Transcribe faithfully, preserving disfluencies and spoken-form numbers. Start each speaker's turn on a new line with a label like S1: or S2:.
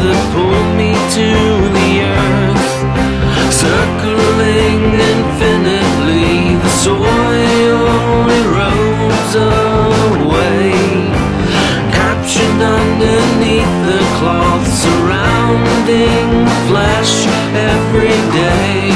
S1: that pulled me to the earth, circling infinitely. The soil erodes away, captured underneath the cloth, surrounding flesh every day.